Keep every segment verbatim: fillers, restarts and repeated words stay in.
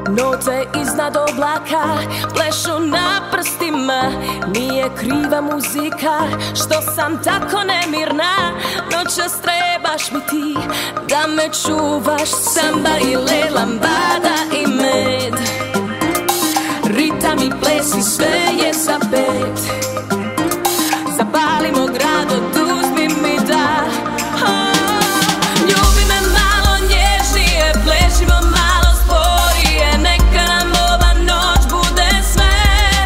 Note iznad oblaka plešu na prstima. Nije kriva muzika što sam tako nemirna. Noćas trebaš mi ti da me čuvaš. Samba i le, lambada i med, ritam i ples i sve je za pet. Zapalimo grad, oduzmi mi da. Ljubi me malo nježnije, plešimo malo sporije. Neka nam ova noć bude sve.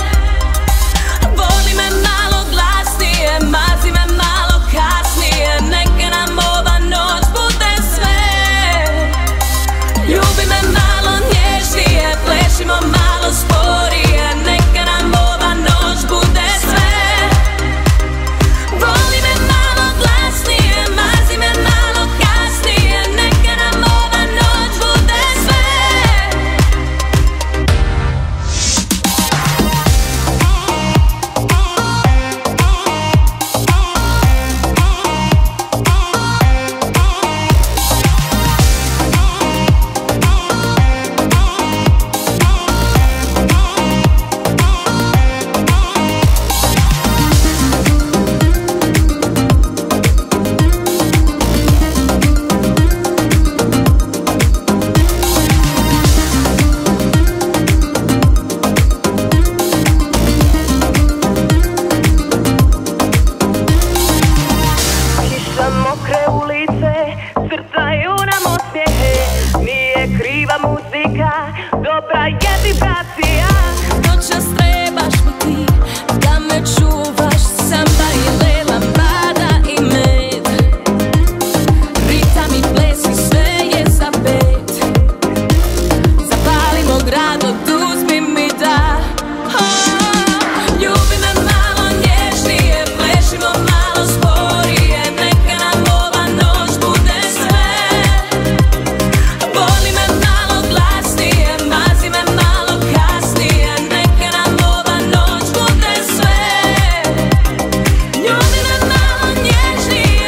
Voli me malo glasnije, mazi me malo kasnije. Neka nam ova noć bude sve. Ljubi me malo nježnije, plešimo malo sporije. Neka nam ova noć bude sve. Voli me malo glasnije, mazi me malo kasnije. Neka nam ova noć bude sve. Kiša mokre ulice, crtaju nam osmijehe. Nije kriva muzika, dobra je vibracija. Noćas trebaš mi ti da me čuvaš. Samba i le, lambada i med, ritam i ples i sve je za pet. Zapalimo grad, oduzmi mi da. Ljubi me malo nježnije, plešimo malo sporije. Neka nam ova noć bude sve. Voli me malo glasnije, mazi me malo kasnije. Neka nam ova noć bude sve. Ljubi me malo nježnije,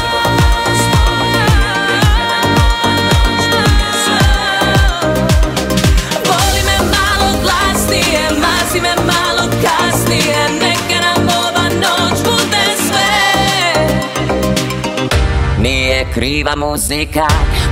voli me malo glasnije, mazi me malo kasnije. Neka nam ova noć bude sve. Nije kriva muzika